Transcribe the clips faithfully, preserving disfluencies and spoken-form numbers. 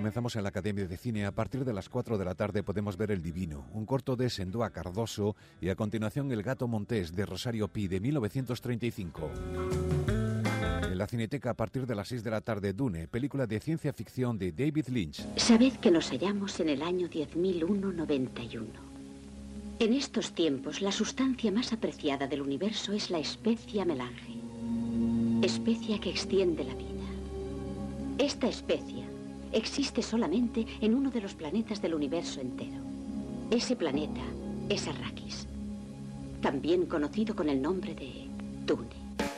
comenzamos en la Academia de Cine. A partir de las cuatro de la tarde podemos ver El Divino, un corto de Sendoa Cardoso, y a continuación El Gato Montés de Rosario Pi, de mil novecientos treinta y cinco. En la Cineteca, a partir de las seis de la tarde, Dune, película de ciencia ficción de David Lynch. Sabed que nos hallamos en el año diez mil ciento noventa y uno. En estos tiempos, la sustancia más apreciada del universo es la especia melange, especia que extiende la vida. Esta especia existe solamente en uno de los planetas del universo entero. Ese planeta es Arrakis, también conocido con el nombre de Dune.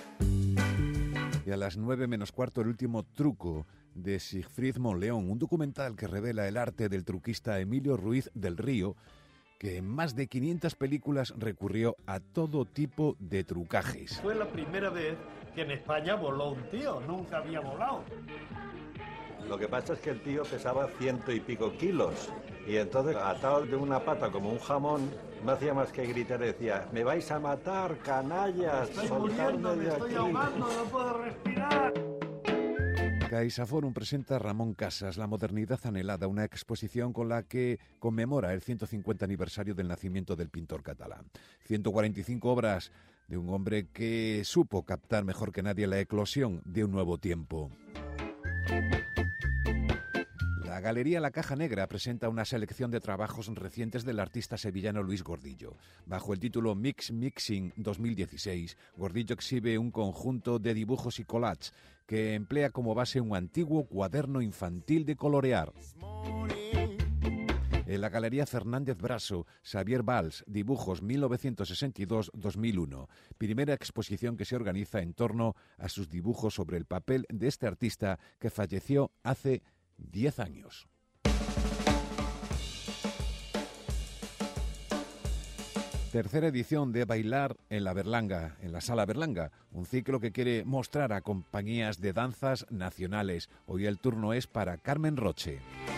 Y a las nueve menos cuarto, El último truco de Siegfried Monleón, un documental que revela el arte del truquista Emilio Ruiz del Río, que en más de quinientas películas recurrió a todo tipo de trucajes. Fue la primera vez que en España voló un tío, nunca había volado. Lo que pasa es que el tío pesaba ciento y pico kilos y entonces, atado de una pata como un jamón, no hacía más que gritar y decía: me vais a matar, canallas, estoy soltadme muriendo, me de estoy aquí. ahogando, no puedo respirar. CaixaForum presenta Ramón Casas, la modernidad anhelada, una exposición con la que conmemora el ciento cincuenta aniversario del nacimiento del pintor catalán. ciento cuarenta y cinco obras de un hombre que supo captar mejor que nadie la eclosión de un nuevo tiempo. La Galería La Caja Negra presenta una selección de trabajos recientes del artista sevillano Luis Gordillo. Bajo el título Mix Mixing dos mil dieciséis, Gordillo exhibe un conjunto de dibujos y collages que emplea como base un antiguo cuaderno infantil de colorear. En la Galería Fernández Braso, Xavier Valls, dibujos mil novecientos sesenta y dos a dos mil uno, primera exposición que se organiza en torno a sus dibujos sobre el papel de este artista que falleció hace diez años. Tercera edición de Bailar en la Berlanga, en la Sala Berlanga, un ciclo que quiere mostrar a compañías de danzas nacionales. Hoy el turno es para Carmen Roche.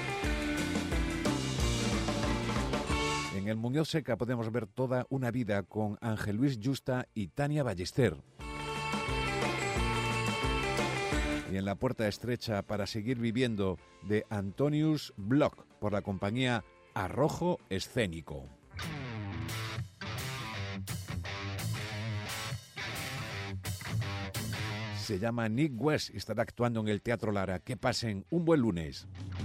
En el Muñoz Seca podemos ver Toda una vida con Ángel Luis Justa y Tania Ballester. Y en La puerta estrecha para seguir viviendo, de Antonius Bloch, por la compañía Arrojo Escénico. Se llama Nick West y estará actuando en el Teatro Lara. Que pasen un buen lunes.